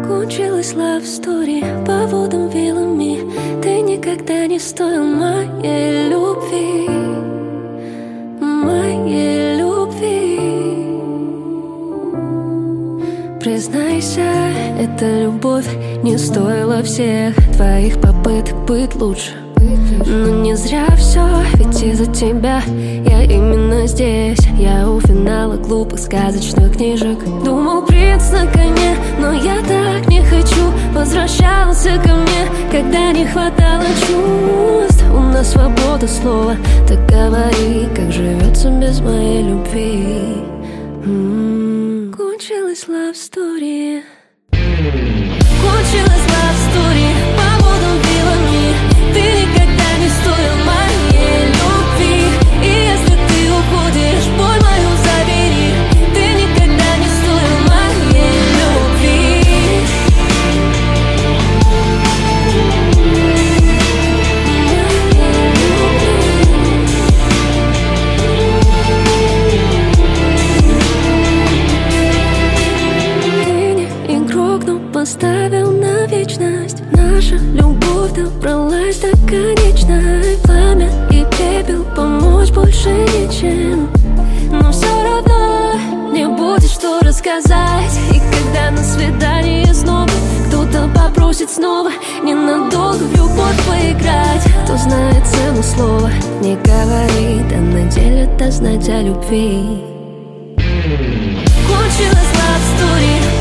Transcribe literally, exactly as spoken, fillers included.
Кончилась love story по водам вилами. Ты никогда не стоил моей любви, моей любви. Признайся, эта любовь не стоила всех твоих попыток быть лучше. Но не зря все, ведь из-за тебя я именно здесь. Я у финала глупых сказочных книжек. Думал, принц на коне, но я так не хочу. Возвращался ко мне, когда не хватало чувств. У нас свобода слова, так говори, как живется без моей любви. М-м-м. Кончилась love story. Кончилась love story по водам вилами. Ты никогда не стоил моей любви. И если ты уходишь, боль мою забери. Ты никогда не стоил моей любви. Ты не игрок, но поставил на вечность. Наша любовь добралась до конечной. Пламя и пепел, помочь больше ничем. Но все равно не будет что рассказать. И когда на свидании снова кто-то попросит снова ненадолго в любовь поиграть, кто знает цену слова, не говорит, а на деле даст знать о любви. Кончилась love story